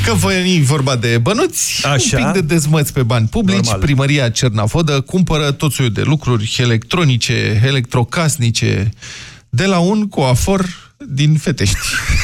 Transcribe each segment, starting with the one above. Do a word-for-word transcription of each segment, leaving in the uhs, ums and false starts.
Că voi vorba de bănuți, Așa. un pic de dezmăți pe bani publici. Normal. Primăria Cernavodă cumpără tot soiul de lucruri electronice, electrocasnice, de la un coafor din Fetești.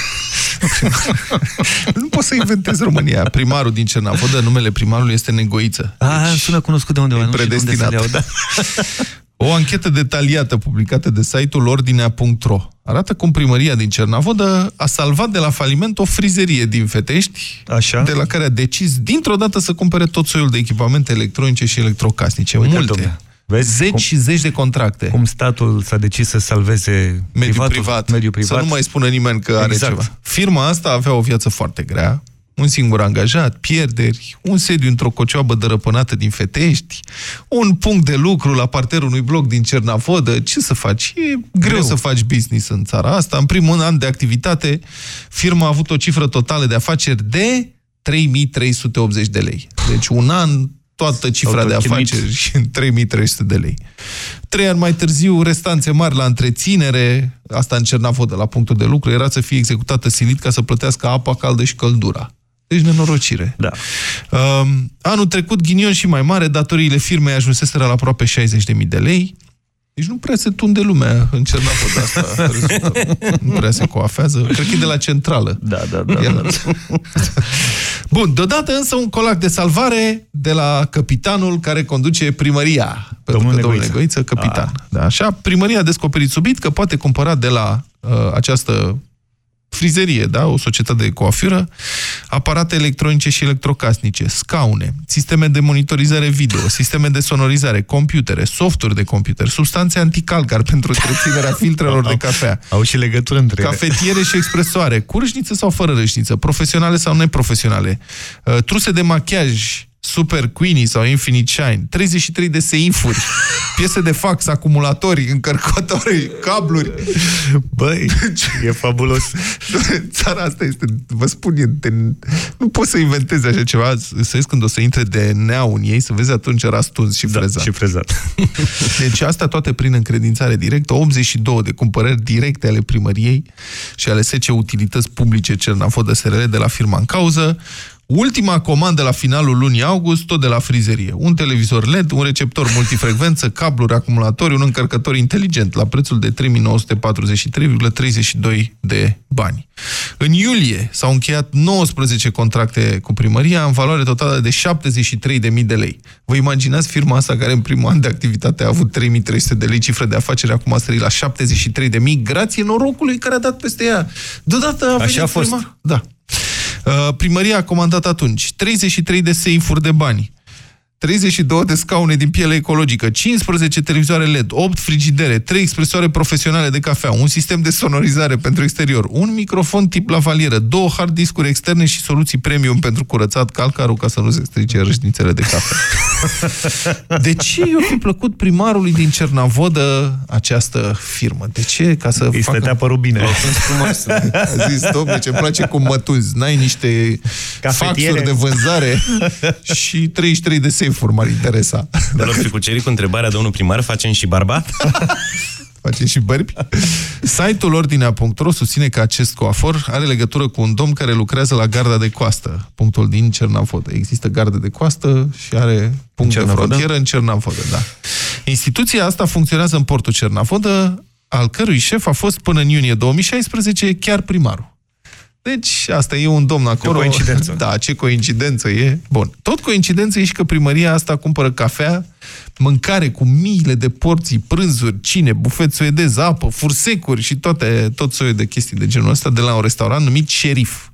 Nu pot să inventez România. Primarul din Cernavodă, numele primarului este Negoiță. A, deci, sună cunoscut de undeva. Nu știu unde să le iau, da. O anchetă detaliată publicată de site-ul ordinea punct ro arată cum primăria din Cernavodă a salvat de la faliment o frizerie din Fetești, Așa. de la care a decis dintr-o dată să cumpere tot soiul de echipamente electronice și electrocasnice. Uite, multe. domne, vezi Zeci cum, și zeci de contracte. Cum statul s-a decis să salveze mediul privatul, privat, mediul privat. să nu mai spună nimeni că are Exact. ceva. Firma asta avea o viață foarte grea, un singur angajat, pierderi, un sediu într-o cocioabă dărăpânată din Fetești, un punct de lucru la parterul unui bloc din Cernavodă. Ce să faci? E greu, greu să faci business în țara asta. În primul an de activitate, firma a avut o cifră totală de afaceri de trei mii trei sute optzeci de lei. Deci un an, toată cifra de afaceri și în trei mii trei sute de lei. Trei ani mai târziu, restanțe mari la întreținere, asta în Cernavodă, la punctul de lucru, era să fie executată silit ca să plătească apa caldă și căldura. Deci nenorocire. Da. Uh, anul trecut, ghinion și mai mare, datoriile firmei ajunseseră la aproape șaizeci de mii de lei. Deci nu prea se tunde lumea în Cernavodă asta. Nu prea se coafează. Cred că e de la centrală. Da, da, da. da. Bun, deodată însă un colac de salvare de la capitanul care conduce primăria. Pentru că domnul Negoiță, capitan. Da, așa, primăria a descoperit subit că poate cumpăra de la uh, această frizerie, da? O societate de coafură, aparate electronice și electrocasnice, scaune, sisteme de monitorizare video, sisteme de sonorizare, computere, softuri de computer, substanțe anticalcar pentru întreținerea filtrelor de cafea. Au și legătură între ele. Cafetiere și expresoare, cu râșniță sau fără râșniță, profesionale sau neprofesionale, truse de machiaj, Super Queenie sau Infinite Shine, treizeci și trei de seifuri, piese de fax, acumulatori, încărcători, cabluri. Băi, e fabulos. Țara asta este, vă spun, e de, nu poți să inventezi așa ceva, să vezi când o să intre de neau în ei, să vezi atunci rastuns și frezat. Da, și frezat. Deci asta toate prin încredințare directă, optzeci și două de cumpărări directe ale primăriei și ale S C Utilități Publice Cernavodă S R L de la firma în cauză. Ultima comandă la finalul lunii august, tot de la frizerie. Un televizor L E D, un receptor multifrecvență, cabluri, acumulatori, un încărcător inteligent, la prețul de trei mii nouă sute patruzeci și trei virgulă treizeci și doi de bani. În iulie s-au încheiat nouăsprezece contracte cu primăria, în valoare totală de șaptezeci și trei de mii de lei. Vă imaginați firma asta care în primul an de activitate a avut trei mii trei sute de lei cifră de afaceri, acum a sărit la șaptezeci și trei de mii, grație norocului care a dat peste ea. Deodată a Așa a fost. Primar. Da. Primăria a comandat atunci treizeci și trei de seifuri de bani, treizeci și două de scaune din piele ecologică, cincisprezece televizoare L E D, opt frigidere, trei expresoare profesionale de cafea, un sistem de sonorizare pentru exterior, un microfon tip lavalieră, două hard discuri externe și soluții premium pentru curățat calcarul ca să nu se strice râșnițele de cafea. De ce i-a fi plăcut primarului din Cernavodă această firmă? De ce? Ca să îi facă... stătea părul bine. A zis, dom'le, ce-mi place cum mă tunzi. N-ai niște Cafetiere. faxuri de vânzare și treizeci și trei de seifuri m-ar interesa. Dar l-ar fi cucerit cu întrebarea, domnul primar, facem și barba? Facem și bărbi? Site-ul ordinea punct ro susține că acest coafor are legătură cu un domn care lucrează la garda de coastă, punctul din Cernavodă. Există gardă de coastă și are punct de frontieră în Cernavodă, da. Instituția asta funcționează în portul Cernavodă, al cărui șef a fost până în iunie două mii șaisprezece chiar primarul. Deci, asta e un domn acolo. Ce coincidență. Da, ce coincidență e. Bun. Tot coincidență e și că primăria asta cumpără cafea, mâncare cu miile de porții, prânzuri, cine, bufet suedez, apă, fursecuri și toate, tot soiul de chestii de genul ăsta de la un restaurant numit Șerif.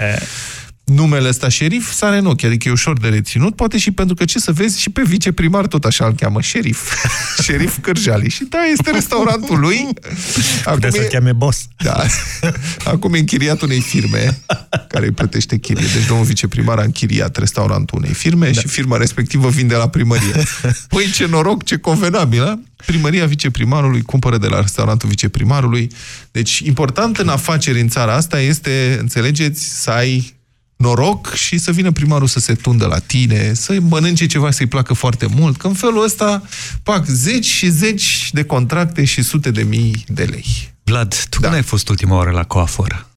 Numele ăsta Șerif sare în ochi, adică e ușor de reținut, poate și pentru că, ce să vezi, și pe viceprimar tot așa îl cheamă, Șerif. Șerif Cârjali. Și da, este restaurantul lui. Putea să-l cheme boss. Da. Acum e închiriat unei firme care îi plătește chirie. Deci domnul viceprimar a închiriat restaurantul unei firme, da, și firma respectivă vinde la primărie. Păi ce noroc, ce convenabil, a? Primăria viceprimarului cumpără de la restaurantul viceprimarului. Deci important în afaceri în țara asta este, înțelegeți, să ai noroc și să vină primarul să se tundă la tine, să-i mănânce ceva, să-i placă foarte mult, că în felul ăsta, pac, zeci și zeci de contracte și sute de mii de lei. Vlad, tu Da. când ai fost ultima oară la coafor?